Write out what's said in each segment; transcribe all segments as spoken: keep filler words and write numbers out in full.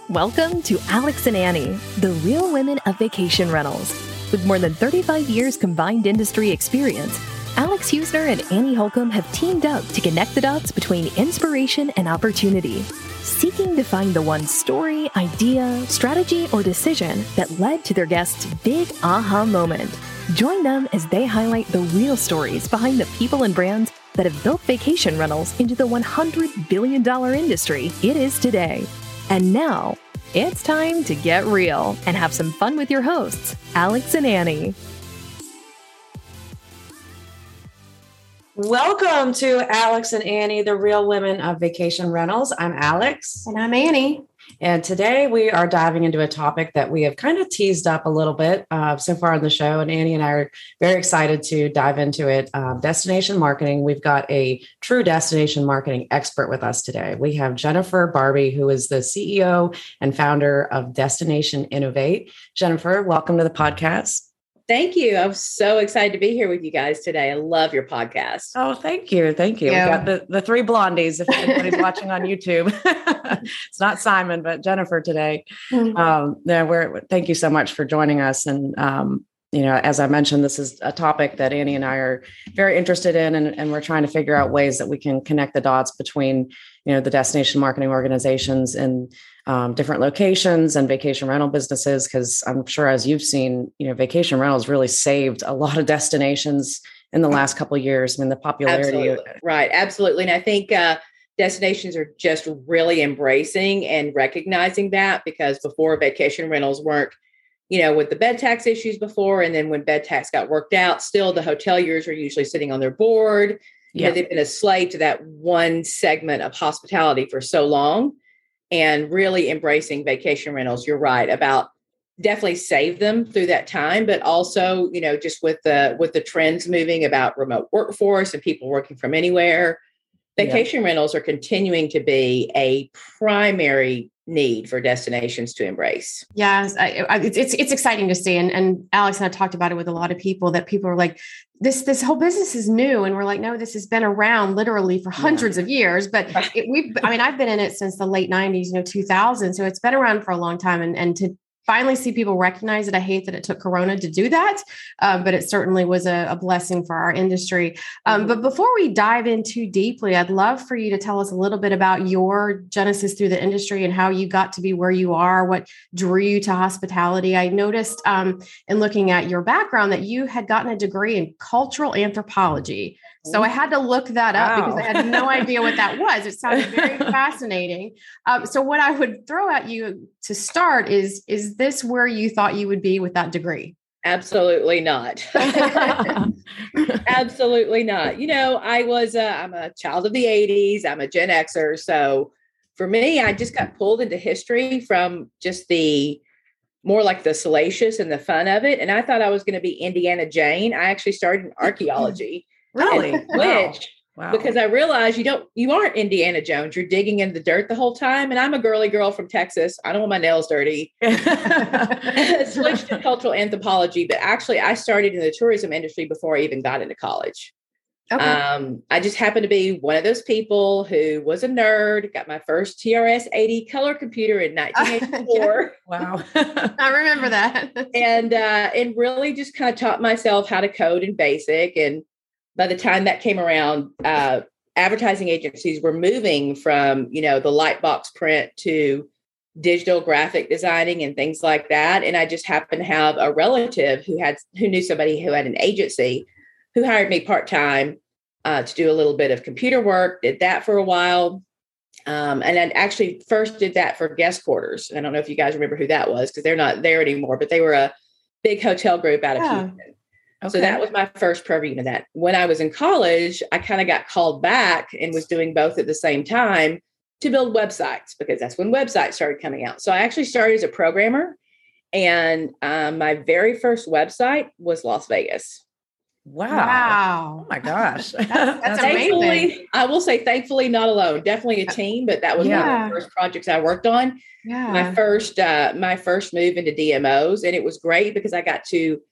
Welcome to Alex and Annie, the real women of vacation rentals. With more than thirty-five years combined industry experience, Alex Husner and Annie Holcomb have teamed up to connect the dots between inspiration and opportunity, seeking to find the one story, idea, strategy, or decision that led to their guests' big aha moment. Join them as they highlight the real stories behind the people and brands that have built vacation rentals into the one hundred billion dollars industry it is today. And now, it's time to get real and have some fun with your hosts, Alex and Annie. Welcome to Alex and Annie, the real women of vacation rentals. I'm Alex. And I'm Annie. And today we are diving into a topic that we have kind of teased up a little bit uh, so far on the show. And Annie and I are very excited to dive into it. Um, destination marketing. We've got a true destination marketing expert with us today. We have Jennifer Barbie, who is the C E O and founder of Destination Innovate. Jennifer, welcome to the podcast. Thank you. I'm so excited to be here with you guys today. I love your podcast. Oh, thank you. Thank you. Yeah. We've got the, the three blondies, if anybody's watching on YouTube. It's not Simon, but Jennifer today. Mm-hmm. Um, yeah, we're, thank you so much for joining us. And, um, you know, as I mentioned, this is a topic that Annie and I are very interested in, and, and we're trying to figure out ways that we can connect the dots between, you know, the destination marketing organizations and um, different locations and vacation rental businesses. Because I'm sure, as you've seen, you know, vacation rentals really saved a lot of destinations in the last couple of years. I mean, the popularity. Absolutely. Right. Absolutely. And I think uh, destinations are just really embracing and recognizing that, because before, vacation rentals weren't, you know, with the bed tax issues before. And then when bed tax got worked out, still the hoteliers are usually sitting on their board. You yeah. know, they've been a slave to that one segment of hospitality for so long, and really embracing vacation rentals. You're right about definitely save them through that time, but also, you know, just with the, with the trends moving about remote workforce and people working from anywhere, vacation yeah. rentals are continuing to be a primary need for destinations to embrace. Yes, I, I, it's it's exciting to see, and and Alex and I talked about it with a lot of people, that people are like, this this whole business is new, and we're like, no, this has been around literally for hundreds yeah. of years. But it, we've, I mean, I've been in it since the late nineties, you know, two thousand, so it's been around for a long time, and and to finally see people recognize it. I hate that it took Corona to do that, um, but it certainly was a, a blessing for our industry. Um, but before we dive in too deeply, I'd love for you to tell us a little bit about your genesis through the industry and how you got to be where you are, what drew you to hospitality. I noticed um, in looking at your background that you had gotten a degree in cultural anthropology. So I had to look that up wow. because I had no idea what that was. It sounded very fascinating. Um, so what I would throw at you to start is, is this where you thought you would be with that degree? Absolutely not. Absolutely not. You know, I was, a, I'm a child of the eighties. I'm a Gen Xer. So for me, I just got pulled into history from just the more like the salacious and the fun of it. And I thought I was going to be Indiana Jane. I actually started in archaeology. Really? Which, wow. Wow. because I realized you don't, you aren't Indiana Jones. You're digging in the dirt the whole time. And I'm a girly girl from Texas. I don't want my nails dirty. Switched to cultural anthropology, but actually I started in the tourism industry before I even got into college. Okay. Um, I just happened to be one of those people who was a nerd, got my first T R S eighty color computer in nineteen eighty-four. Wow. I remember that. and, uh, and really just kind of taught myself how to code in BASIC. And by the time that came around, uh, advertising agencies were moving from, you know, the light box print to digital graphic designing and things like that. And I just happened to have a relative who had, who knew somebody who had an agency who hired me part-time uh, to do a little bit of computer work, did that for a while. Um, and I actually first did that for Guest Quarters. I don't know if you guys remember who that was, because they're not there anymore, but they were a big hotel group out of yeah. Houston. Okay. So that was my first purview to that. When I was in college, I kind of got called back and was doing both at the same time to build websites, because that's when websites started coming out. So I actually started as a programmer, and um, my very first website was Las Vegas. Wow. Wow. Oh my gosh. That's, that's thankfully, amazing. I will say thankfully not alone, definitely a team, but that was yeah. one of the first projects I worked on. Yeah. My first, uh, my first move into D M Os. And it was great because I got to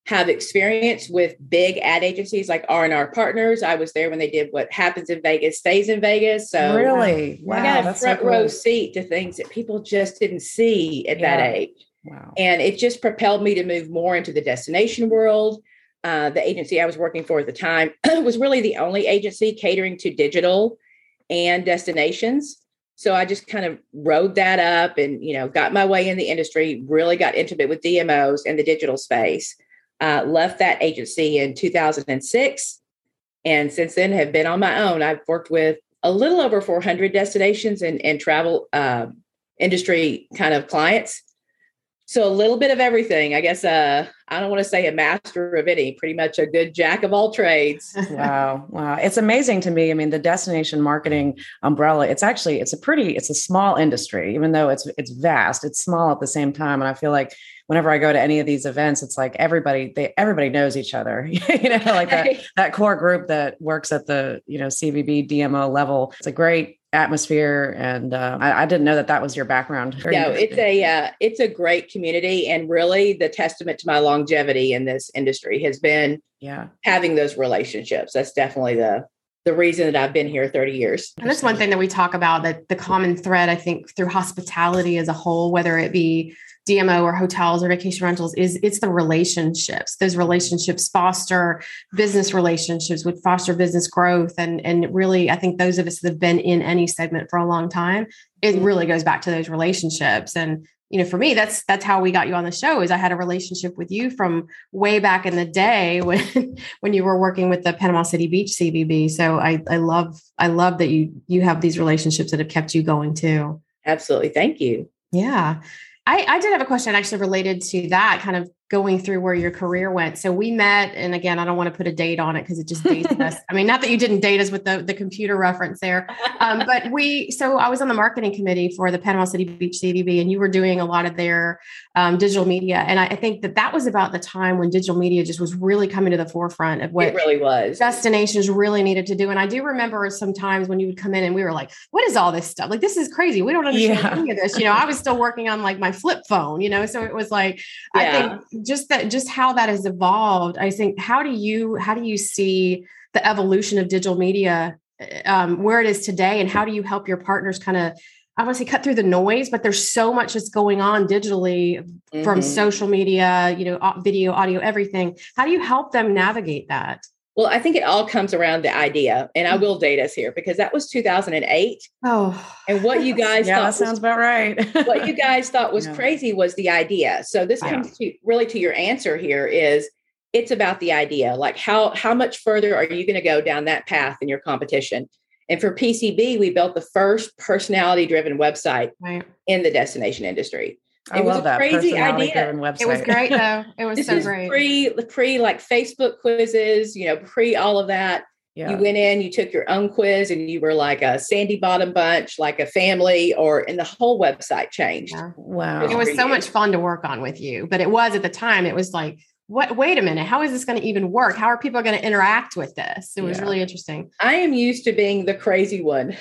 have experience with big ad agencies like R and R Partners. I was there when they did What Happens in Vegas Stays in Vegas. So really, wow, I got a front so row cool. seat to things that people just didn't see at yeah. that age. Wow. And it just propelled me to move more into the destination world. Uh, the agency I was working for at the time was really the only agency catering to digital and destinations. So I just kind of rode that up and, you know, got my way in the industry, really got intimate with D M Os in the digital space. Uh, left that agency in two thousand six. And since then have been on my own. I've worked with a little over four hundred destinations and, and travel uh, industry kind of clients. So a little bit of everything. I guess uh, I don't want to say a master of any, pretty much a good jack of all trades. Wow. Wow. It's amazing to me. I mean, the destination marketing umbrella, it's actually, it's a pretty, it's a small industry, even though it's, it's vast, it's small at the same time. And I feel like whenever I go to any of these events, it's like everybody, they, everybody knows each other, you know, like that, that core group that works at the, you know, C V B, D M O level. It's a great atmosphere. And uh, I, I didn't know that that was your background. No, it's a, uh, it's a great community. And really the testament to my longevity in this industry has been yeah. having those relationships. That's definitely the, the reason that I've been here thirty years. And that's one thing that we talk about, that the common thread, I think, through hospitality as a whole, whether it be D M O or hotels or vacation rentals, is it's the relationships. Those relationships foster business relationships, would foster business growth. And, and really, I think those of us that have been in any segment for a long time, it really goes back to those relationships. And, you know, for me, that's, that's how we got you on the show, is I had a relationship with you from way back in the day when, when you were working with the Panama City Beach C V B. So I, I love, I love that you, you have these relationships that have kept you going too. Absolutely. Thank you. Yeah. I, I did have a question actually related to that, kind of going through where your career went. So we met, and again, I don't want to put a date on it because it just dates us. I mean, not that you didn't date us with the, the computer reference there, um, but we, so I was on the marketing committee for the Panama City Beach C V B, and you were doing a lot of their um, digital media. And I, I think that that was about the time when digital media just was really coming to the forefront of what it really was. Destinations really needed to do. And I do remember sometimes when you would come in and we were like, what is all this stuff? Like, this is crazy. We don't understand yeah. any of this. You know, I was still working on like my flip phone, you know, so it was like, yeah. I think just that, just how that has evolved. I think, how do you, how do you see the evolution of digital media, um, where it is today, and how do you help your partners kind of, I want to say, cut through the noise, but there's so much that's going on digitally mm-hmm. from social media, you know, video, audio, everything. How do you help them navigate that? Well, I think it all comes around the idea, and I will date us here because that was two thousand eight. Oh, and what you guys yeah, thought that sounds was, about right. what you guys thought was yeah. crazy was the idea. So this yeah. comes to really to your answer here is it's about the idea. Like how, how much further are you going to go down that path in your competition? And for P C B, we built the first personality driven website right. in the destination industry. I it was love a that crazy idea. Website. It was great though. It was this so was great. Pre, pre like Facebook quizzes, you know, pre all of that. Yeah. You went in, you took your own quiz, and you were like a Sandy Bottom bunch, like a family, or and the whole website changed. Yeah. Wow. It was so much fun to work on with you, but it was at the time, it was like, what, wait a minute, how is this going to even work? How are people going to interact with this? It was yeah. really interesting. I am used to being the crazy one.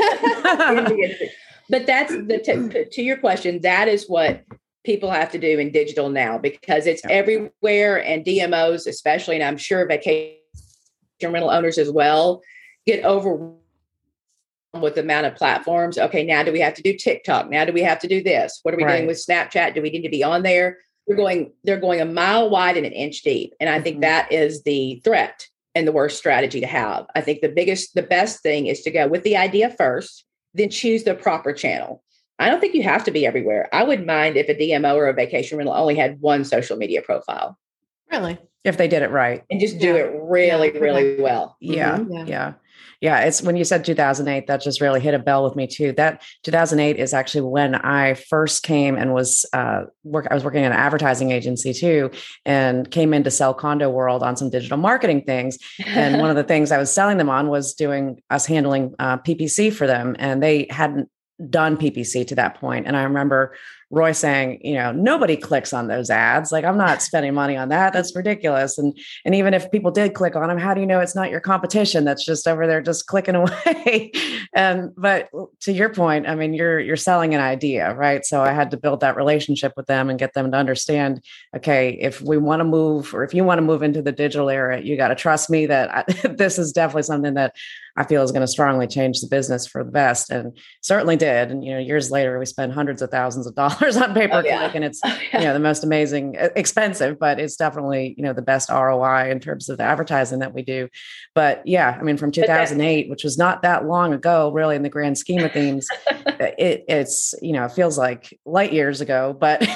But that's the, to, to your question, that is what people have to do in digital now, because it's yeah. everywhere, and D M Os, especially, and I'm sure vacation rental owners as well, get overwhelmed with the amount of platforms. Okay, now do we have to do TikTok? Now do we have to do this? What are we right. doing with Snapchat? Do we need to be on there? They're going, they're going a mile wide and an inch deep. And I think mm-hmm. that is the threat and the worst strategy to have. I think the biggest, the best thing is to go with the idea first, then choose the proper channel. I don't think you have to be everywhere. I wouldn't mind if a D M O or a vacation rental only had one social media profile. Really? If they did it right. And just do yeah. it really, yeah. really well. Yeah. Mm-hmm. Yeah. Yeah. Yeah. It's when you said two thousand eight, that just really hit a bell with me too. That two thousand eight is actually when I first came and was, uh, work. I was working in an advertising agency too, and came in to sell Condo World on some digital marketing things. And one of the things I was selling them on was doing us handling uh, P P C for them. And they hadn't done P P C to that point. And I remember Roy saying, you know, nobody clicks on those ads. Like, I'm not spending money on that. That's ridiculous. And, and even if people did click on them, how do you know it's not your competition that's just over there just clicking away? And, but to your point, I mean, you're, you're selling an idea, right? So I had to build that relationship with them and get them to understand, okay, if we want to move, or if you want to move into the digital era, you got to trust me that I, this is definitely something that I feel is going to strongly change the business for the best, and certainly did. And, you know, years later, we spend hundreds of thousands of dollars on pay per click, oh, yeah. and it's, oh, yeah. you know, the most amazing, expensive, but it's definitely, you know, the best R O I in terms of the advertising that we do. But yeah, I mean, from two thousand eight, which was not that long ago, really, in the grand scheme of things, it, it's, you know, it feels like light years ago, but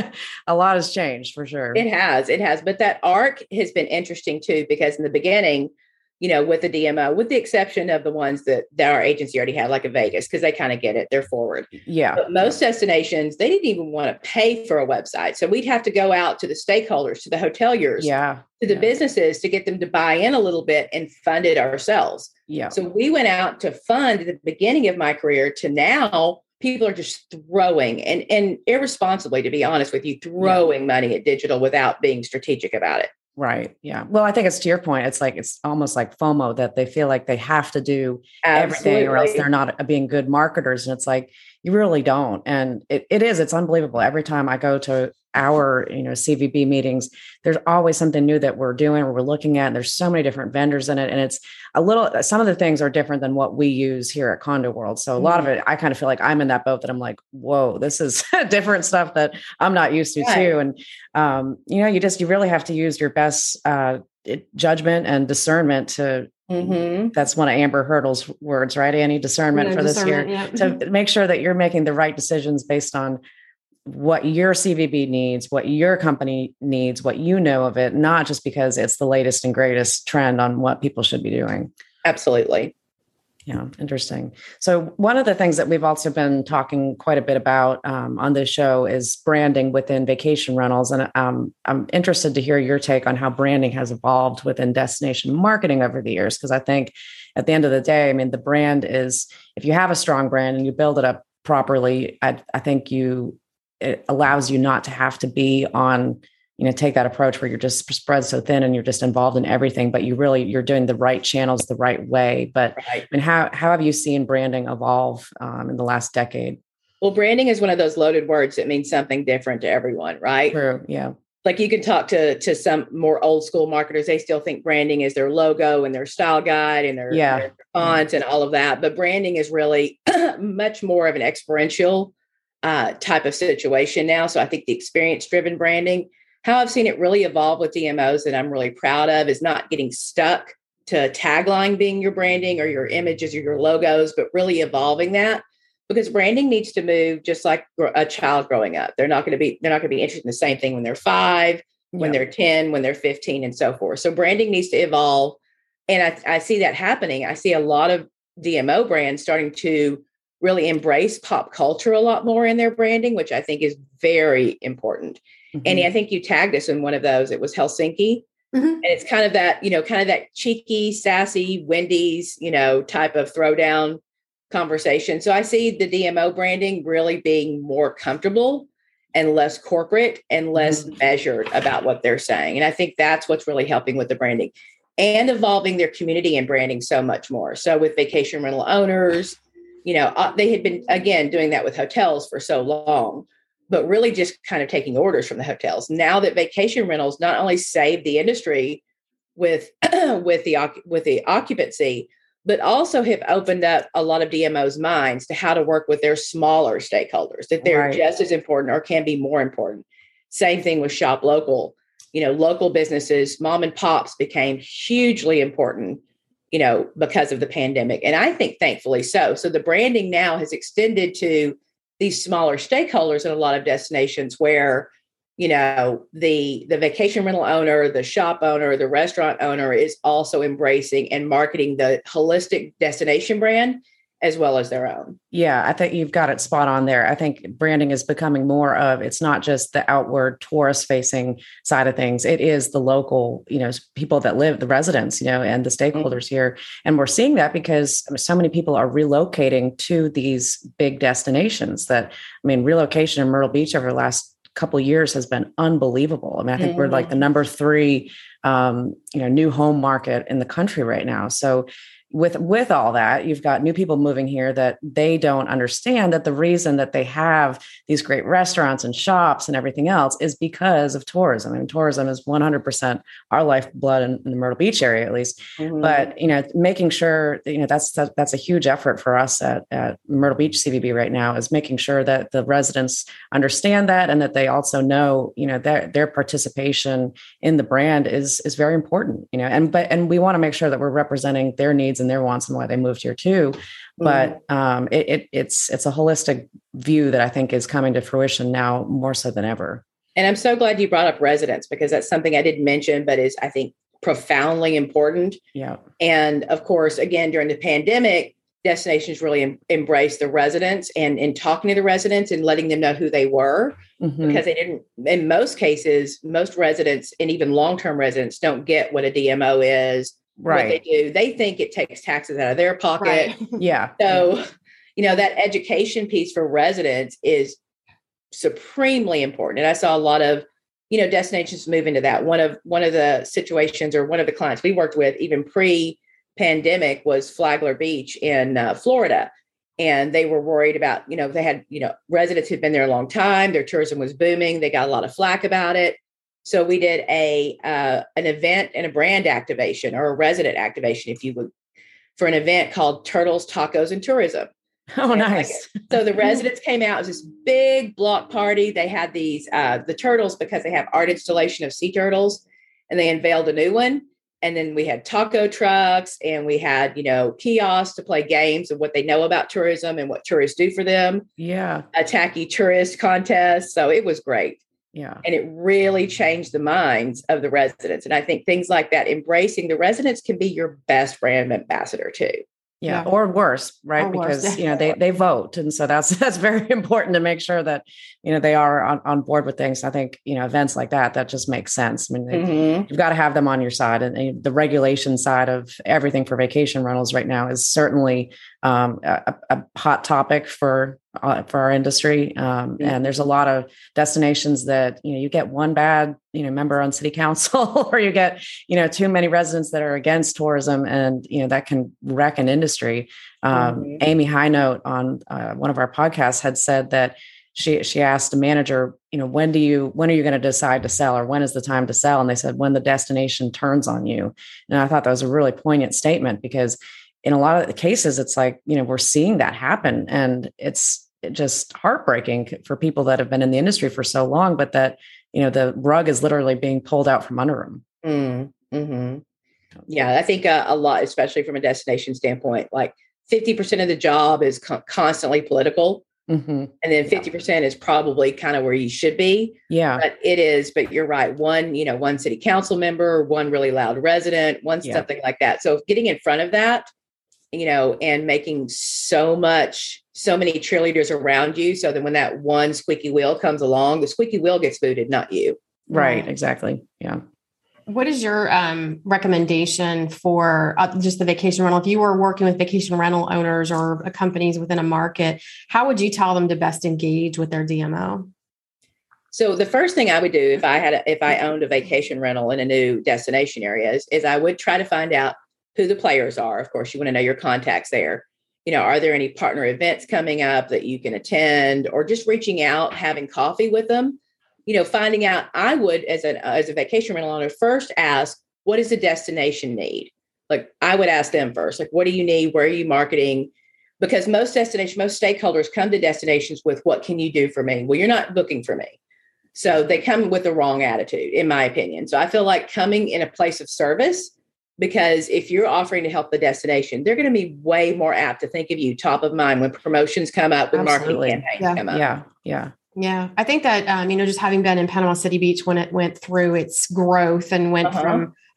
a lot has changed for sure. It has, it has. But that arc has been interesting too, because in the beginning, you know, with the D M O, with the exception of the ones that, that our agency already had, like a Vegas, because they kind of get it, they're forward. Yeah. But most destinations, they didn't even want to pay for a website. So we'd have to go out to the stakeholders, to the hoteliers, yeah. to the yeah. businesses to get them to buy in a little bit and fund it ourselves. Yeah. So we went out to fund at the beginning of my career to now people are just throwing and, and irresponsibly, to be honest with you, throwing yeah. money at digital without being strategic about it. Right. Yeah. Well, I think it's to your point. It's like, it's almost like FOMO, that they feel like they have to do Absolutely. everything or else they're not being good marketers. And it's like, you really don't. And it, it is, it's unbelievable. Every time I go to our, you know, C V B meetings, there's always something new that we're doing or we're looking at. And there's so many different vendors in it. And it's a little, some of the things are different than what we use here at Condo World. So a lot mm-hmm. of it, I kind of feel like I'm in that boat that I'm like, whoa, this is different stuff that I'm not used to right. too. And, um, you know, you just, you really have to use your best uh, judgment and discernment to, mm-hmm. that's one of Amber Hurdle's words, right, Annie? Discernment yeah, for discernment, this year. Yeah. To make sure that you're making the right decisions based on what your C V B needs, what your company needs, what you know of it, not just because it's the latest and greatest trend on what people should be doing. Absolutely. Yeah, interesting. So one of the things that we've also been talking quite a bit about um, on this show is branding within vacation rentals. And um, I'm interested to hear your take on how branding has evolved within destination marketing over the years. Because I think at the end of the day, I mean, the brand is, if you have a strong brand and you build it up properly, I, I think you, it allows you not to have to be on, you know, take that approach where you're just spread so thin and you're just involved in everything, but you really, you're doing the right channels the right way. But right. I mean, how, how have you seen branding evolve um, in the last decade? Well, branding is one of those loaded words that means something different to everyone, right? True. Yeah. Like you can talk to, to some more old school marketers. They still think branding is their logo and their style guide and their, yeah. their fonts and all of that. But branding is really much more of an experiential uh, type of situation now. So I think the experience driven branding, how I've seen it really evolve with D M Os that I'm really proud of is not getting stuck to a tagline being your branding or your images or your logos, but really evolving that, because branding needs to move just like a child growing up. They're not going to be, they're not going to be interested in the same thing when they're five, when yeah. they're ten, when they're fifteen and so forth. So branding needs to evolve. And I, I see that happening. I see a lot of D M O brands starting to really embrace pop culture a lot more in their branding, which I think is very important. Mm-hmm. And I think you tagged us in one of those. It was Helsinki. Mm-hmm. And it's kind of that, you know, kind of that cheeky, sassy Wendy's, you know, type of throwdown conversation. So I see the D M O branding really being more comfortable and less corporate and less mm-hmm. measured about what they're saying. And I think that's what's really helping with the branding and evolving their community and branding so much more. So with vacation rental owners, you know, uh, they had been, again, doing that with hotels for so long, but really just kind of taking orders from the hotels. Now that vacation rentals not only save the industry with, with the, with the occupancy, but also have opened up a lot of D M Os' minds to how to work with their smaller stakeholders, that they're right. just as important or can be more important. Same thing with Shop Local. You know, local businesses, mom and pops became hugely important, you know, because of the pandemic. And I think thankfully so. So the branding now has extended to these smaller stakeholders in a lot of destinations where, you know, the, the vacation rental owner, the shop owner, the restaurant owner is also embracing and marketing the holistic destination brand as well as their own. Yeah, I think you've got it spot on there. I think branding is becoming more of, it's not just the outward tourist facing side of things. It is the local, you know, people that live, the residents, you know, and the stakeholders mm-hmm. here. And we're seeing that because so many people are relocating to these big destinations that, I mean, relocation in Myrtle Beach over the last couple of years has been unbelievable. I mean, I think mm-hmm. we're like the number three, um, you know, new home market in the country right now. So With with all that, you've got new people moving here that they don't understand that the reason that they have these great restaurants and shops and everything else is because of tourism. I mean, tourism is one hundred percent our lifeblood in, in the Myrtle Beach area, at least. Mm-hmm. But, you know, making sure, that, you know, that's that, that's a huge effort for us at, at Myrtle Beach C V B right now, is making sure that the residents understand that and that they also know, you know, their their participation in the brand is is very important, you know, and but and we want to make sure that we're representing their needs and their wants and why they moved here too. But um, it, it, it's it's a holistic view that I think is coming to fruition now more so than ever. And I'm so glad you brought up residents, because that's something I didn't mention, but is, I think, profoundly important. Yeah. And of course, again, during the pandemic, destinations really em- embraced the residents and in talking to the residents and letting them know who they were, mm-hmm. because they didn't, in most cases, most residents and even long-term residents don't get what a D M O is. Right. What they do. They think it takes taxes out of their pocket. Right. Yeah. So, you know, that education piece for residents is supremely important. And I saw a lot of, you know, destinations move into that. One of, one of the situations, or one of the clients we worked with even pre-pandemic, was Flagler Beach in uh, Florida. And they were worried about, you know, they had, you know, residents who'd been there a long time. Their tourism was booming. They got a lot of flack about it. So we did a uh, an event and a brand activation, or a resident activation, if you would, for an event called Turtles, Tacos, and Tourism. Oh, and nice. Like, so the residents came out. It was this big block party. They had these, uh, the turtles, because they have art installation of sea turtles, and they unveiled a new one. And then we had taco trucks, and we had, you know, kiosks to play games of what they know about tourism and what tourists do for them. Yeah. A tacky tourist contest. So it was great. Yeah. And it really changed the minds of the residents. And I think things like that, embracing the residents, can be your best brand ambassador too. Yeah. yeah. Or worse, right? Or because, worse. you know, they, they vote. And so that's, that's very important to make sure that, you know, they are on, on board with things. I think, you know, events like that, that just makes sense. I mean, they, mm-hmm. you've got to have them on your side, and, and the regulation side of everything for vacation rentals right now is certainly um, a, a hot topic for, uh, for our industry. Um, mm-hmm. And there's a lot of destinations that, you know, you get one bad, you know, member on city council, or you get, you know, too many residents that are against tourism, and, you know, that can wreck an industry. Um, mm-hmm. Amy Highnote on uh, one of our podcasts had said that she, she asked a manager, you know, when do you, when are you going to decide to sell, or when is the time to sell? And they said, when the destination turns on you. And I thought that was a really poignant statement, because in a lot of the cases, it's like, you know, we're seeing that happen, and it's just heartbreaking for people that have been in the industry for so long, but that, you know, the rug is literally being pulled out from under them. Mm, mm-hmm. Yeah, I think uh, a lot, especially from a destination standpoint, like fifty percent of the job is co- constantly political. Mm-hmm. And then fifty percent yeah. is probably kind of where you should be. Yeah. But it is, but you're right. One, you know, one city council member, one really loud resident, one yeah. something like that. So getting in front of that, you know, and making so much, so many cheerleaders around you, so that when that one squeaky wheel comes along, the squeaky wheel gets booted, not you. Right. Exactly. Yeah. What is your um, recommendation for uh, just the vacation rental? If you were working with vacation rental owners or uh, companies within a market, how would you tell them to best engage with their D M O? So the first thing I would do if I had, a, if I owned a vacation rental in a new destination area is, is I would try to find out who the players are. Of course, you want to know your contacts there. You know, are there any partner events coming up that you can attend, or just reaching out, having coffee with them? You know, finding out, I would, as a, as a vacation rental owner, first ask, what does the destination need? Like, I would ask them first, like, what do you need? Where are you marketing? Because most destinations, most stakeholders come to destinations with, what can you do for me? Well, you're not booking for me. So they come with the wrong attitude, in my opinion. So I feel like coming in a place of service, because if you're offering to help the destination, they're going to be way more apt to think of you top of mind when promotions come up, when Absolutely. marketing campaigns yeah. come up. Yeah. Yeah. Yeah. I think that, um, you know, just having been in Panama City Beach when it went through its growth and went uh-huh. from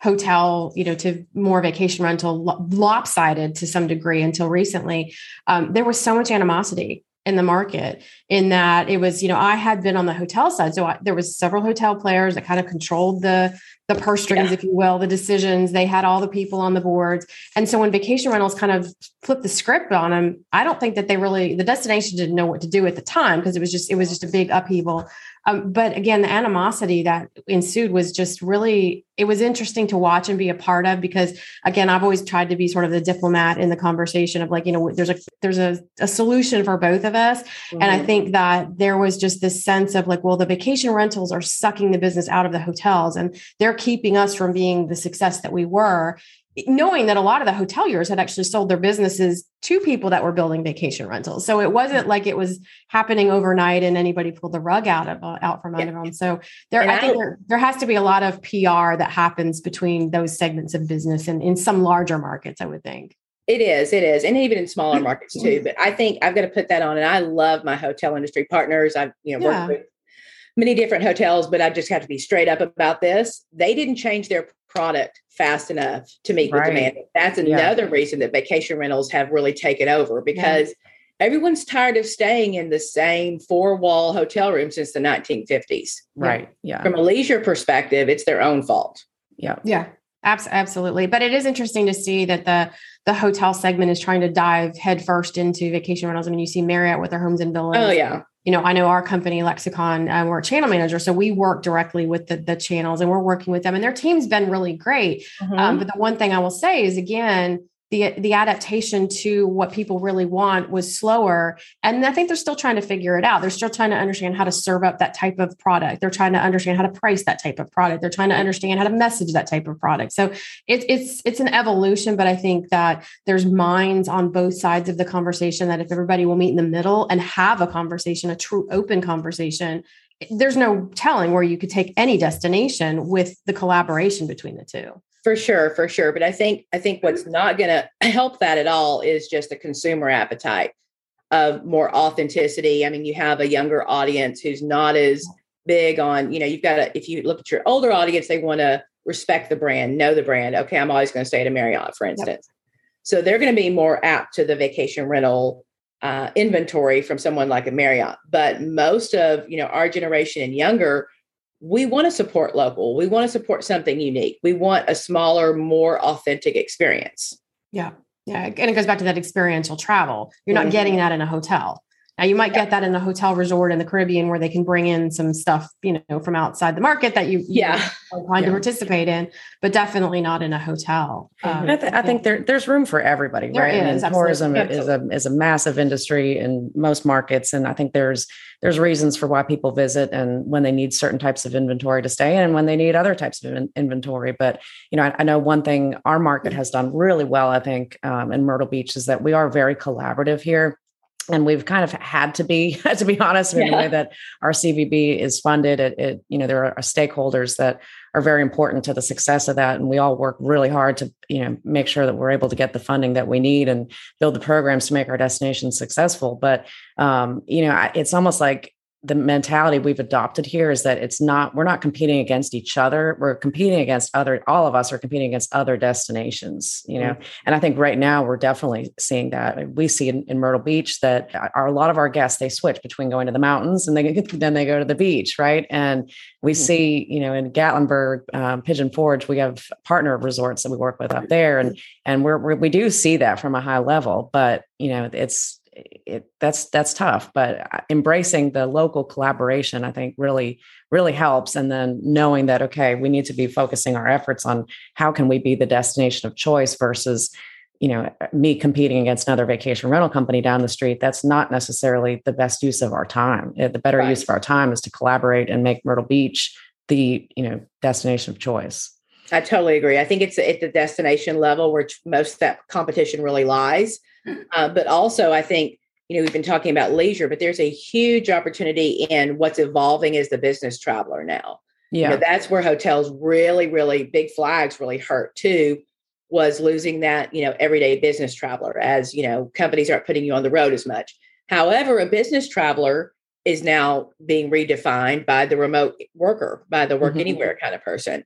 hotel, you know, to more vacation rental lopsided to some degree until recently. Um, there was so much animosity in the market in that it was, you know, I had been on the hotel side. So I, there was several hotel players that kind of controlled the, the purse strings, yeah. if you will, the decisions. They had all the people on the boards. And so when vacation rentals kind of flipped the script on them, I don't think that they really, the destination didn't know what to do at the time because it was just, it was just a big upheaval. Um, but again, the animosity that ensued was just really, it was interesting to watch and be a part of because again, I've always tried to be sort of the diplomat in the conversation of like, you know, there's a, there's a, a solution for both of us. Mm-hmm. And I think that there was just this sense of like, well, the vacation rentals are sucking the business out of the hotels and they're keeping us from being the success that we were, knowing that a lot of the hoteliers had actually sold their businesses to people that were building vacation rentals. So it wasn't like it was happening overnight and anybody pulled the rug out of uh, out from under yeah. them. So there, I think there, there has to be a lot of P R that happens between those segments of business and in some larger markets, I would think. It is, it is. And even in smaller markets too. But I think I've got to put that on. And I love my hotel industry partners. I've, you know, yeah. worked with many different hotels, but I just have to be straight up about this. They didn't change their product fast enough to meet right. the demand. That's another yeah. reason that vacation rentals have really taken over because yeah. everyone's tired of staying in the same four wall hotel room since the nineteen fifties. Right. Yeah. From a leisure perspective, it's their own fault. Yeah. Yeah. Absolutely. But it is interesting to see that the the hotel segment is trying to dive headfirst into vacation rentals. I mean, you see Marriott with their homes and villas. Oh, yeah. You know, I know our company, Lexicon, um, we're a channel manager. So we work directly with the, the channels and we're working with them and their team's been really great. Mm-hmm. Um, but the one thing I will say is, again, the, the adaptation to what people really want was slower. And I think they're still trying to figure it out. They're still trying to understand how to serve up that type of product. They're trying to understand how to price that type of product. They're trying to understand how to message that type of product. So it's, it's, it's an evolution, but I think that there's minds on both sides of the conversation that if everybody will meet in the middle and have a conversation, a true open conversation, there's no telling where you could take any destination with the collaboration between the two. For sure, for sure. But I think I think what's not going to help that at all is just the consumer appetite of more authenticity. I mean, you have a younger audience who's not as big on, you know, you've got to, if you look at your older audience, they want to respect the brand, know the brand. Okay, I'm always going to stay at a Marriott, for instance. Yep. So they're going to be more apt to the vacation rental uh, inventory from someone like a Marriott. But most of, you know, our generation and younger, we want to support local. We want to support something unique. We want a smaller, more authentic experience. Yeah. Yeah. And it goes back to that experiential travel. You're not mm-hmm. getting that in a hotel. Now you might yeah. get that in a hotel resort in the Caribbean where they can bring in some stuff, you know, from outside the market that you, you yeah. are inclined yeah. to participate in, but definitely not in a hotel. Um, I, th- I think there, there's room for everybody, there right? Is, I mean, tourism is a is a massive industry in most markets, and I think there's there's reasons for why people visit and when they need certain types of inventory to stay in, and when they need other types of in- inventory. But you know, I, I know one thing our market has done really well, I think, um, in Myrtle Beach is that we are very collaborative here. And we've kind of had to be, to be honest, in yeah. the way that our C V B is funded. It, it, you know, there are stakeholders that are very important to the success of that, and we all work really hard to, you know, make sure that we're able to get the funding that we need and build the programs to make our destination successful. But um, you know, it's almost like the mentality we've adopted here is that it's not, we're not competing against each other. We're competing against other, all of us are competing against other destinations, you know? Mm-hmm. And I think right now we're definitely seeing that. We see in, in Myrtle Beach that are a lot of our guests, they switch between going to the mountains and they then they go to the beach. Right. And we mm-hmm. see, you know, in Gatlinburg, um, Pigeon Forge, we have partner resorts that we work with up there. And, and we're, we're, we do see that from a high level, but you know, it's, It, that's that's tough, but embracing the local collaboration, I think, really really helps. And then knowing that, okay, we need to be focusing our efforts on how can we be the destination of choice versus, you know, me competing against another vacation rental company down the street. That's not necessarily the best use of our time. The better right. use of our time is to collaborate and make Myrtle Beach the, you know, destination of choice. I totally agree. I think it's at the destination level where most of that competition really lies. Uh, but also, I think, you know, we've been talking about leisure, but there's a huge opportunity in what's evolving as the business traveler now. Yeah. You know, that's where hotels really, really big flags really hurt too, was losing that, you know, everyday business traveler as, you know, companies aren't putting you on the road as much. However, a business traveler is now being redefined by the remote worker, by the work mm-hmm. anywhere kind of person.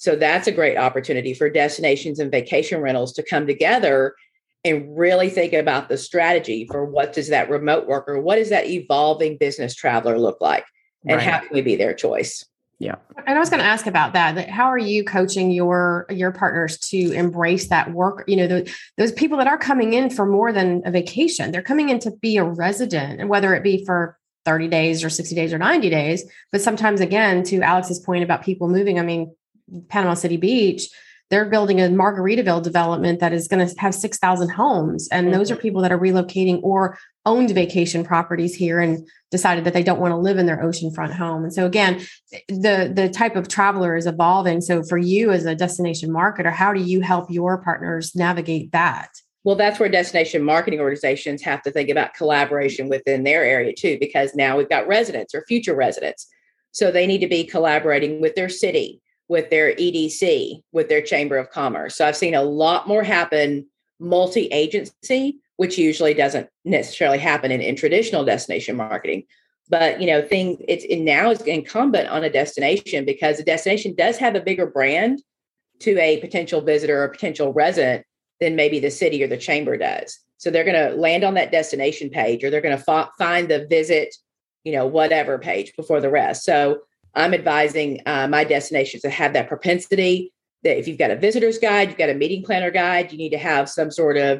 So that's a great opportunity for destinations and vacation rentals to come together and really think about the strategy for what does that remote worker, what does that evolving business traveler look like? And right. how can we be their choice? Yeah. And I was going to ask about that, that. How are you coaching your, your partners to embrace that work? You know, the, those people that are coming in for more than a vacation, they're coming in to be a resident, and whether it be for thirty days or sixty days or ninety days. But sometimes, again, to Alex's point about people moving, I mean, Panama City Beach, they're building a Margaritaville development that is going to have six thousand homes. And mm-hmm. those are people that are relocating or owned vacation properties here and decided that they don't want to live in their oceanfront home. And so again, the, the type of traveler is evolving. So for you as a destination marketer, how do you help your partners navigate that? Well, that's where destination marketing organizations have to think about collaboration within their area too, because now we've got residents or future residents. So they need to be collaborating with their city, with their E D C, with their Chamber of Commerce. So I've seen a lot more happen multi-agency, which usually doesn't necessarily happen in, in traditional destination marketing. But, you know, thing it's it now is incumbent on a destination, because a destination does have a bigger brand to a potential visitor or potential resident than maybe the city or the chamber does. So they're going to land on that destination page, or they're going to fa- find the visit, you know, whatever page before the rest. So I'm advising uh, my destinations to have that propensity that if you've got a visitor's guide, you've got a meeting planner guide, you need to have some sort of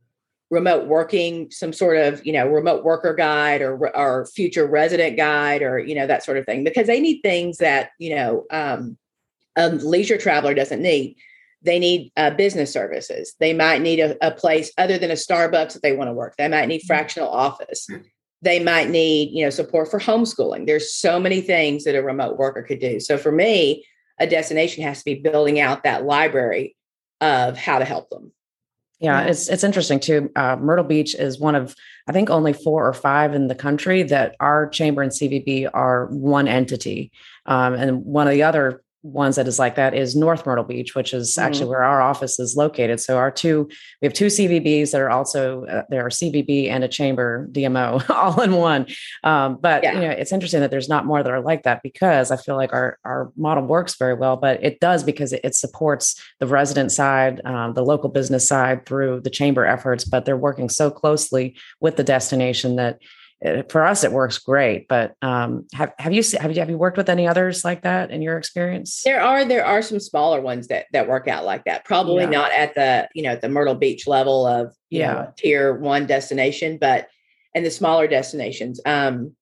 remote working, some sort of, you know, remote worker guide or, or future resident guide, or, you know, that sort of thing, because they need things that, you know, um, a leisure traveler doesn't need. They need uh, business services. They might need a, a place other than a Starbucks that they want to work. They might need fractional office. They might need, you know, support for homeschooling. There's so many things that a remote worker could do. So for me, a destination has to be building out that library of how to help them. Yeah, it's it's interesting too. Uh, Myrtle Beach is one of, I think, only four or five in the country that our chamber and C V B are one entity. Um, and one of the other ones that is like that is North Myrtle Beach, which is mm-hmm. actually where our office is located. So our two, we have two C V Bs that are also, uh, there are C V B and a chamber D M O all in one. Um, but, yeah. you know, it's interesting that there's not more that are like that, because I feel like our, our model works very well, but it does because it, it supports the resident side, um, the local business side through the chamber efforts, but they're working so closely with the destination that for us, it works great. But um, have have you have you have you worked with any others like that in your experience? There are there are some smaller ones that that work out like that. Probably yeah. not at the you know the Myrtle Beach level of you yeah. know, tier one destination, but in the smaller destinations. Um,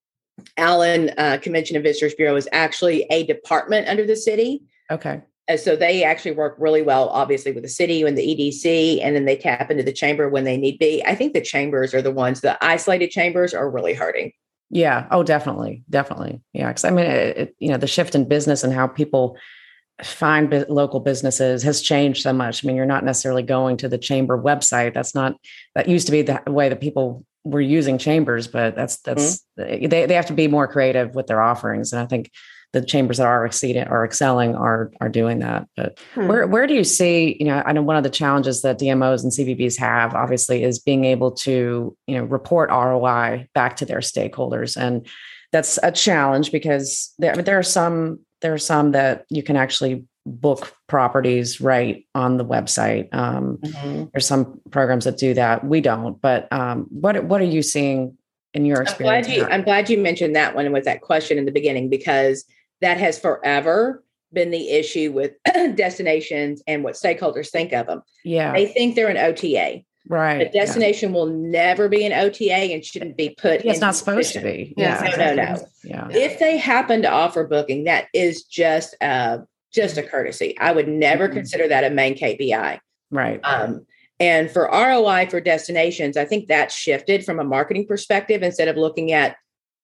Allen uh, Convention and Visitors Bureau is actually a department under the city. Okay. And so they actually work really well, obviously, with the city and the E D C, and then they tap into the chamber when they need be. I think the chambers are the ones, the isolated chambers are really hurting. Yeah. Oh, definitely. Definitely. Yeah. Because I mean, it, it, you know, the shift in business and how people find bi- local businesses has changed so much. I mean, you're not necessarily going to the chamber website. That's not, that used to be the way that people were using chambers, but that's, that's, mm-hmm. they, they have to be more creative with their offerings. And I think the chambers that are exceeding or excelling are are doing that. But hmm. where where do you see, you know, I know one of the challenges that D M Os and C V Bs have, obviously, is being able to, you know, report R O I back to their stakeholders. And that's a challenge because there, I mean, there are some there are some that you can actually book properties right on the website. Um, mm-hmm. There's some programs that do that. We don't. But um, what what are you seeing in your experience? I'm glad you, I'm glad you mentioned that one with that question in the beginning, because that has forever been the issue with destinations and what stakeholders think of them. Yeah. They think they're an O T A. Right. A destination yeah. will never be an O T A and shouldn't be put yeah, it's not supposed position. to be. Yeah. No, exactly. no, no. Yeah. If they happen to offer booking, that is just uh just a courtesy. I would never mm-hmm. consider that a main K P I. Right. Um, and for R O I for destinations, I think that's shifted from a marketing perspective. Instead of looking at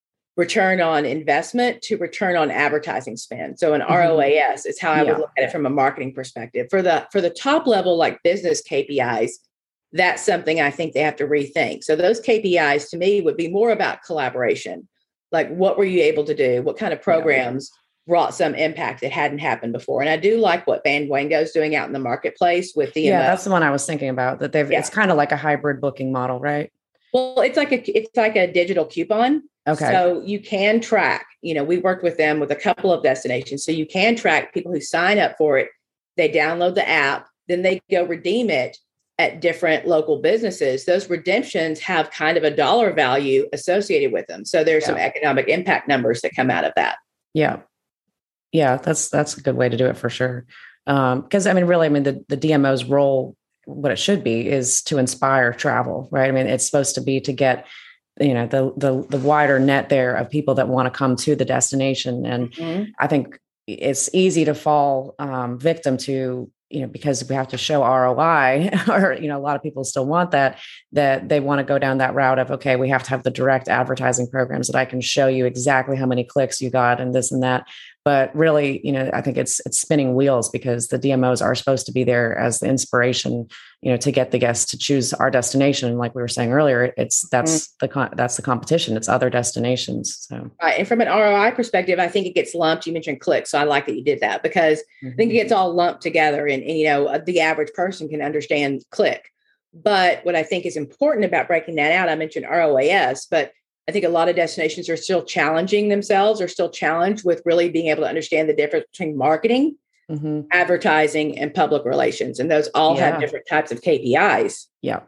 return on investment to return on advertising spend. So an mm-hmm. R O A S is how I yeah. would look at it from a marketing perspective. For the for the top level, like business K P Is, that's something I think they have to rethink. So those K P Is to me would be more about collaboration. Like, what were you able to do? What kind of programs yeah. brought some impact that hadn't happened before? And I do like what Bandwango is doing out in the marketplace with the yeah, that's the one I was thinking about. That they've yeah. it's kind of like a hybrid booking model, right? Well, it's like a it's like a digital coupon. Okay. So you can track, you know, we worked with them with a couple of destinations. So you can track people who sign up for it they download the app, then they go redeem it at different local businesses. Those redemptions have kind of a dollar value associated with them. So there's yeah. some economic impact numbers that come out of that. Yeah. Yeah, that's that's a good way to do it for sure. Because um, I mean, really, I mean, the, the D M O's role, what it should be, is to inspire travel, right? I mean, it's supposed to be to get, you know, the the the wider net there of people that want to come to the destination. And mm-hmm. I think it's easy to fall um, victim to, you know, because we have to show R O I, or, you know, a lot of people still want that, that they want to go down that route of, okay, we have to have the direct advertising programs that I can show you exactly how many clicks you got and this and that. But really, you know, I think it's it's spinning wheels, because the D M Os are supposed to be there as the inspiration, you know, to get the guests to choose our destination. Like we were saying earlier, it's that's mm-hmm. the that's the competition. It's other destinations. So right, and from an R O I perspective, I think it gets lumped. You mentioned clicks, so I like that you did that, because mm-hmm. I think it gets all lumped together, and, and you know, the average person can understand click. But what I think is important about breaking that out, I mentioned R O A S, but I think a lot of destinations are still challenging themselves, are still challenged with really being able to understand the difference between marketing, mm-hmm. advertising, and public relations. And those all yeah. have different types of K P Is. Yeah.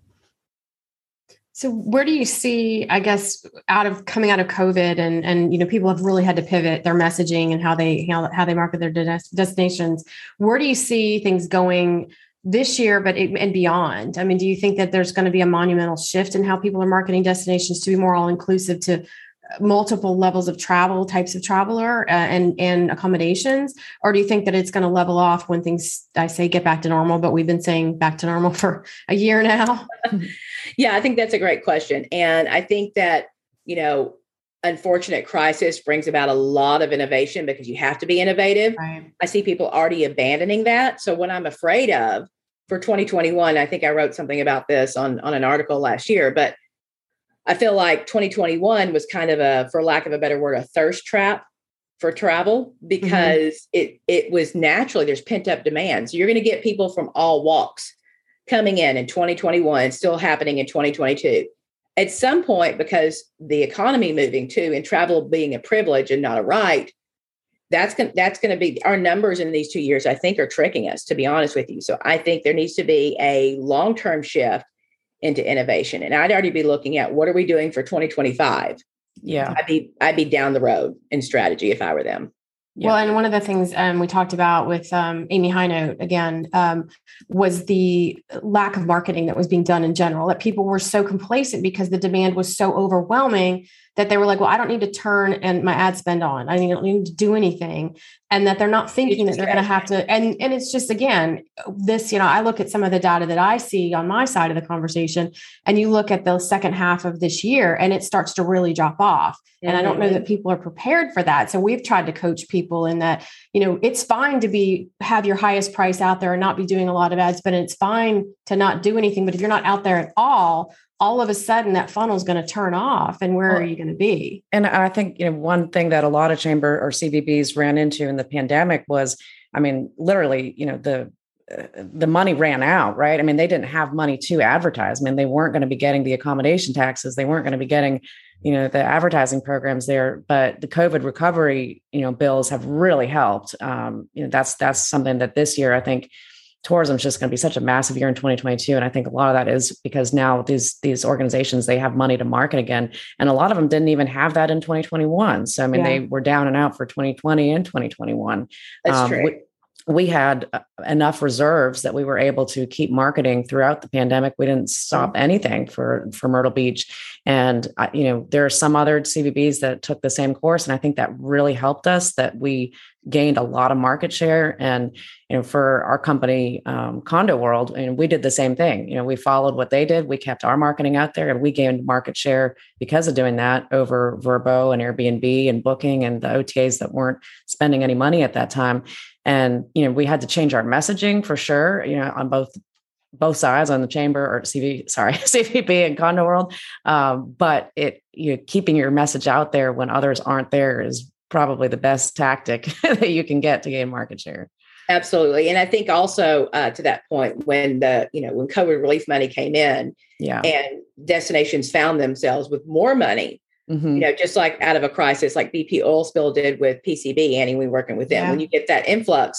So where do you see, I guess, out of coming out of COVID, and, and, you know, people have really had to pivot their messaging and how they, how, how they market their des- destinations. Where do you see things going this year, but it, and beyond? I mean, do you think that there's going to be a monumental shift in how people are marketing destinations to be more all inclusive to multiple levels of travel, types of traveler, uh, and and accommodations? Or do you think that it's going to level off when things, I say, get back to normal, but we've been saying back to normal for a year now? Yeah, I think that's a great question. And I think that, you know, unfortunate crisis brings about a lot of innovation, because you have to be innovative. Right. I see people already abandoning that. So what I'm afraid of for twenty twenty-one, I think I wrote something about this on, on an article last year, but I feel like twenty twenty-one was kind of a, for lack of a better word, a thirst trap for travel, because mm-hmm. it, it was naturally, there's pent up demand. So you're going to get people from all walks coming in in twenty twenty-one, still happening in twenty twenty-two. At some point, because the economy moving too, and travel being a privilege and not a right, that's going that's going to be our numbers in these two years, I think, are tricking us, to be honest with you. So I think there needs to be a long-term shift into innovation. And I'd already be looking at, what are we doing for twenty twenty-five? Yeah. I'd be, I'd be down the road in strategy if I were them. Yeah. Well, and one of the things um, we talked about with um, Amy Hinote, again, um, was the lack of marketing that was being done in general, that people were so complacent because the demand was so overwhelming that they were like, well, I don't need to turn and my ad spend on. I don't need to do anything. And that they're not thinking that they're going to have to. And, and it's just, again, this, you know, I look at some of the data that I see on my side of the conversation, and you look at the second half of this year and it starts to really drop off. Mm-hmm. And I don't know that people are prepared for that. So we've tried to coach people in that, you know, it's fine to be, have your highest price out there and not be doing a lot of ads, but it's fine to not do anything. But if you're not out there at all, all of a sudden that funnel is going to turn off, and where well, are you going to be? And I think, you know, one thing that a lot of chamber or C V Bs ran into in the pandemic was, I mean, literally, you know, the, uh, the money ran out, right? I mean, they didn't have money to advertise. I mean, they weren't going to be getting the accommodation taxes. They weren't going to be getting, you know, the advertising programs there, but the COVID recovery, you know, bills have really helped. Um, you know, that's, that's something that this year, I think, tourism is just going to be such a massive year in twenty twenty-two. And I think a lot of that is because now these, these organizations, they have money to market again. And a lot of them didn't even have that in twenty twenty-one. So, I mean, yeah. they were down and out for twenty twenty and twenty twenty-one. That's um, true. We, we had enough reserves that we were able to keep marketing throughout the pandemic. We didn't stop anything for, for Myrtle Beach. And, uh, you know, there are some other C V Bs that took the same course. And I think that really helped us, that we gained a lot of market share. And, you know, for our company, um, Condo World, and we did the same thing. You know, we followed what they did. We kept our marketing out there, and we gained market share because of doing that over Vrbo and Airbnb and Booking and the O T As that weren't spending any money at that time. And, you know, we had to change our messaging for sure, you know, on both both sides, on the chamber or C V, sorry, C V B and Condo World. Um, but it, you know, keeping your message out there when others aren't there is probably the best tactic that you can get to gain market share. Absolutely. And I think also uh, to that point, when the, you know, when COVID relief money came in, yeah, and destinations found themselves with more money, mm-hmm. you know, just like out of a crisis, like B P oil spill did with P C B, Annie, we working with them. Yeah. When you get that influx,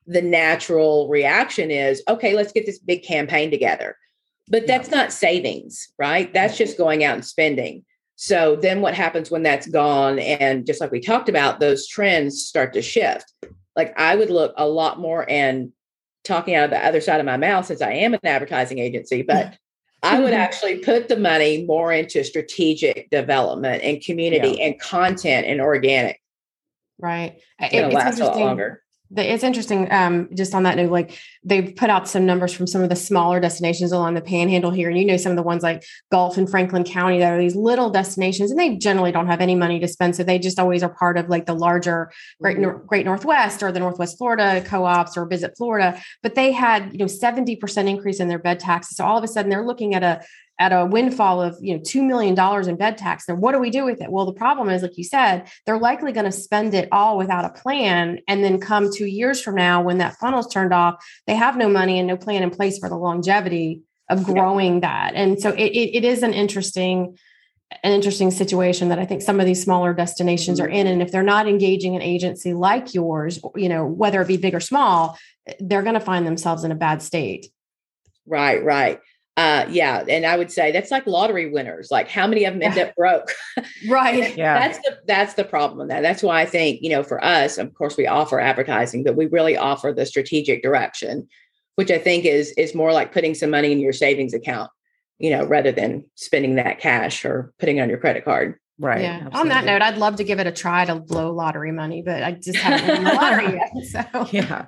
the natural reaction is, okay, let's get this big campaign together. But that's not savings, right? That's just going out and spending. So then what happens when that's gone? And just like we talked about, those trends start to shift. Like I would look a lot more, and talking out of the other side of my mouth, since I am an advertising agency, but I would actually put the money more into strategic development and community yeah. and content and organic. Right. It's going to last a lot longer. It's interesting. Um, just on that note, like they've put out some numbers from some of the smaller destinations along the Panhandle here. And you know, some of the ones like Gulf and Franklin County that are these little destinations, and they generally don't have any money to spend. So they just always are part of like the larger Great, mm-hmm. Great Northwest or the Northwest Florida co-ops or Visit Florida. But they had, you know, seventy percent increase in their bed taxes. So all of a sudden they're looking at a at a windfall of, you know, two million dollars in bed tax. Then what do we do with it? Well, the problem is, like you said, they're likely going to spend it all without a plan. And then come two years from now, when that funnel's turned off, they have no money and no plan in place for the longevity of growing yeah. that. And so it, it, it is an interesting, an interesting situation that I think some of these smaller destinations mm-hmm. are in. And if they're not engaging an agency like yours, you know, whether it be big or small, they're going to find themselves in a bad state. Right, right. Uh, yeah. And I would say that's like lottery winners. Like how many of them end up broke? Right. Yeah. That's the, that's the problem with that. That's why I think, you know, for us, of course, we offer advertising, but we really offer the strategic direction, which I think is, is more like putting some money in your savings account, you know, rather than spending that cash or putting it on your credit card. Right. Yeah. Absolutely. On that note, I'd love to give it a try to blow lottery money, but I just haven't won the lottery yet. So yeah.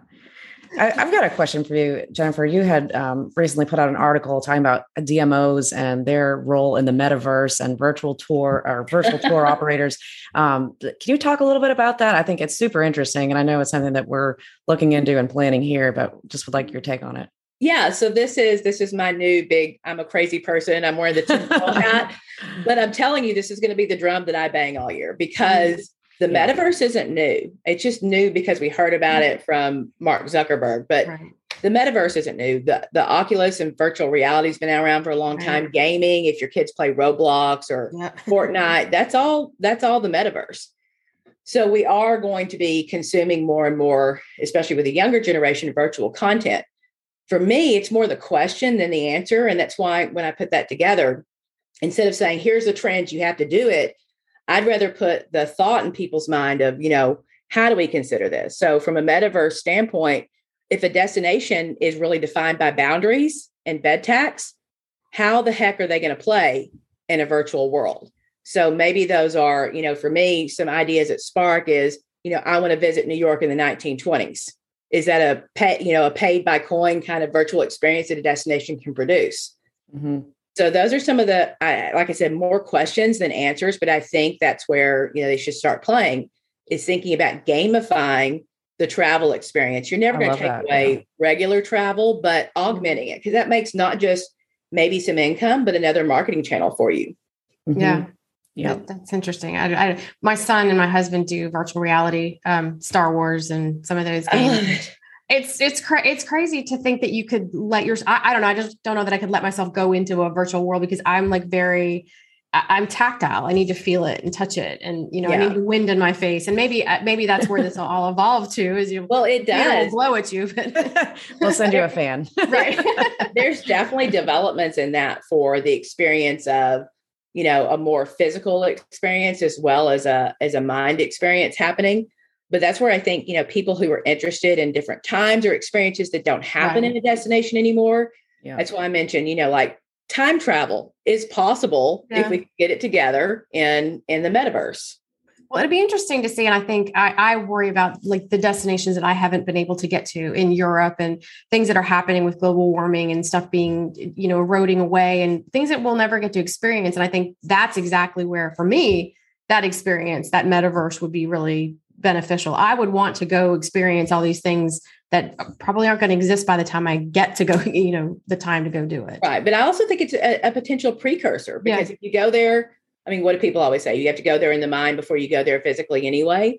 I, I've got a question for you, Jennifer. You had um, recently put out an article talking about D M Os and their role in the metaverse and virtual tour or virtual tour operators. Um, can you talk a little bit about that? I think it's super interesting, and I know it's something that we're looking into and planning here, but just would like your take on it. Yeah. So this is this is my new big. I'm a crazy person. I'm wearing the tinfoil hat, but I'm telling you, this is going to be the drum that I bang all year because. The yeah. metaverse isn't new. It's just new because we heard about it from Mark Zuckerberg, but right. the metaverse isn't new. The, the Oculus and virtual reality has been around for a long time. Right. Gaming, if your kids play Roblox or yep. Fortnite, that's all, that's all the metaverse. So we are going to be consuming more and more, especially with the younger generation, virtual content. For me, it's more the question than the answer. And that's why when I put that together, instead of saying, here's the trend, you have to do it, I'd rather put the thought in people's mind of, you know, how do we consider this? So from a metaverse standpoint, if a destination is really defined by boundaries and bed tax, how the heck are they going to play in a virtual world? So maybe those are, you know, for me, some ideas at Spark is, you know, I want to visit New York in the nineteen twenties. Is that a pay, you know, a paid by coin kind of virtual experience that a destination can produce? Mm-hmm. So those are some of the, I, like I said, more questions than answers, but I think that's where, you know, they should start playing is thinking about gamifying the travel experience. You're never going to take that, away yeah. regular travel, but augmenting it because that makes not just maybe some income, but another marketing channel for you. Mm-hmm. Yeah. Yeah. That, that's interesting. I, I, my son and my husband do virtual reality, um, Star Wars and some of those games. It's it's cra- it's crazy to think that you could let your I, I don't know I just don't know that I could let myself go into a virtual world because I'm like very I, I'm tactile. I need to feel it and touch it, and you know yeah. I need the wind in my face, and maybe maybe that's where this will all evolve to. Is you well it does will blow at you, but we'll send you a fan, right? There's definitely developments in that for the experience of you know a more physical experience as well as a as a mind experience happening. But that's where I think, you know, people who are interested in different times or experiences that don't happen right. in a destination anymore. Yeah. That's why I mentioned, you know, like time travel is possible yeah. if we get it together in, in the metaverse. Well, it'd be interesting to see. And I think I, I worry about like the destinations that I haven't been able to get to in Europe and things that are happening with global warming and stuff being, you know, eroding away and things that we'll never get to experience. And I think that's exactly where, for me, that experience, that metaverse would be really beneficial. I would want to go experience all these things that probably aren't going to exist by the time I get to go, you know, the time to go do it. Right. But I also think it's a, a potential precursor because yeah. if you go there, I mean, what do people always say? You have to go there in the mind before you go there physically anyway.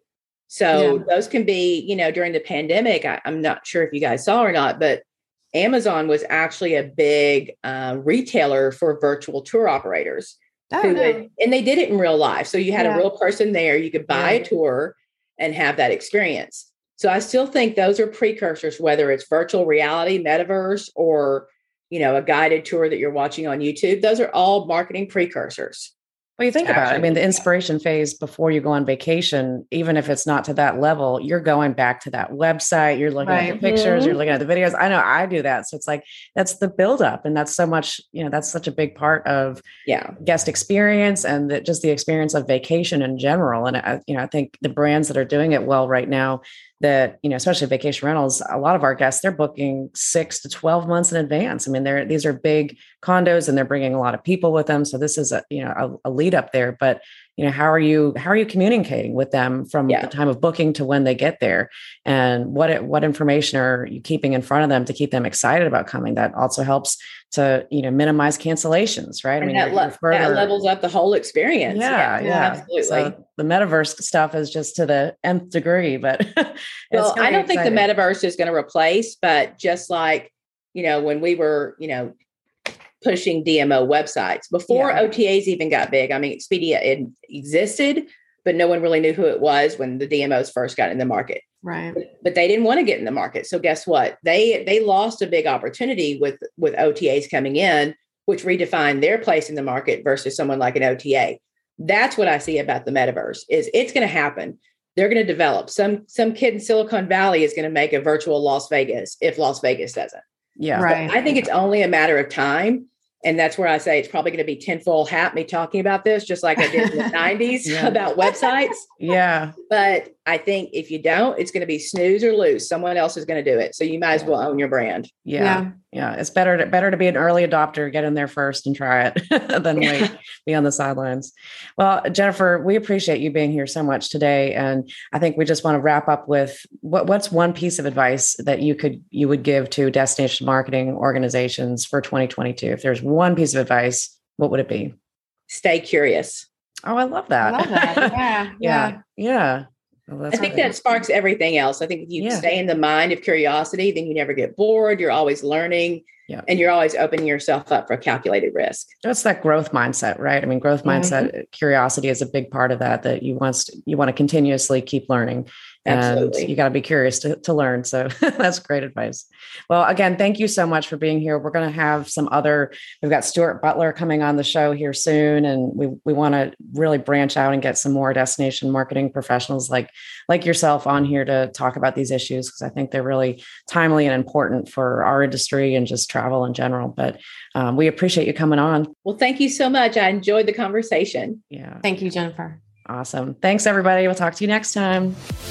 So yeah. those can be, you know, during the pandemic, I, I'm not sure if you guys saw or not, but Amazon was actually a big uh, retailer for virtual tour operators. Oh, who no. would, and they did it in real life. So you had yeah. a real person there. You could buy yeah. a tour and have that experience. So I still think those are precursors, whether it's virtual reality, metaverse, or, you know, a guided tour that you're watching on YouTube. Those are all marketing precursors. Well, you think about it. I mean, the inspiration phase before you go on vacation, even if it's not to that level, you're going back to that website. You're looking right. at the pictures, mm-hmm. you're looking at the videos. I know I do that. So it's like, that's the buildup. And that's so much, you know, that's such a big part of yeah. guest experience and the, just the experience of vacation in general. And, I, you know, I think the brands that are doing it well right now, that, you know, especially vacation rentals, a lot of our guests, they're booking six to twelve months in advance. I mean, they're, these are big condos and they're bringing a lot of people with them. So this is a, you know, a, a lead up there, but, you know, how are you, how are you communicating with them from yeah. the time of booking to when they get there? And what, what information are you keeping in front of them to keep them excited about coming? That also helps to, you know, minimize cancellations, right? And I mean, that, you're, le- you're further, that levels up the whole experience. Yeah, yeah, yeah, absolutely. So the metaverse stuff is just to the nth degree, but well, I don't think the metaverse is going to replace, but just like, you know, when we were, you know, pushing D M O websites before yeah. O T As even got big. I mean, Expedia it existed, but no one really knew who it was when the D M Os first got in the market. Right. But, but they didn't want to get in the market. So guess what? They they lost a big opportunity with with O T As coming in, which redefined their place in the market versus someone like an O T A. That's what I see about the metaverse is it's going to happen. They're going to develop. Some some kid in Silicon Valley is going to make a virtual Las Vegas if Las Vegas doesn't. Yeah. Right. But I think it's only a matter of time. And that's where I say it's probably going to be tinfoil hat me talking about this, just like I did in the nineties yeah. about websites. Yeah. But I think if you don't, it's going to be snooze or lose. Someone else is going to do it. So you might as well own your brand. Yeah. Yeah. yeah. It's better to, better to be an early adopter, get in there first and try it than wait, be on the sidelines. Well, Jennifer, we appreciate you being here so much today. And I think we just want to wrap up with what, what's one piece of advice that you could, you would give to destination marketing organizations for twenty twenty-two? If there's one piece of advice, what would it be? Stay curious. Oh, I love that. I love that. Yeah. yeah. Yeah. Well, I think that sparks everything else. I think if you yeah. stay in the mind of curiosity, then you never get bored. You're always learning yeah. and you're always opening yourself up for calculated risk. That's that growth mindset, right? I mean, growth mindset, mm-hmm. curiosity is a big part of that, that you want to, you want to continuously keep learning. Absolutely. And you got to be curious to, to learn. So that's great advice. Well, again, thank you so much for being here. We're going to have some other, we've got Stuart Butler coming on the show here soon. And we, we want to really branch out and get some more destination marketing professionals like, like yourself on here to talk about these issues, because I think they're really timely and important for our industry and just travel in general. But um, we appreciate you coming on. Well, thank you so much. I enjoyed the conversation. Yeah. Thank you, Jennifer. Awesome. Thanks, everybody. We'll talk to you next time.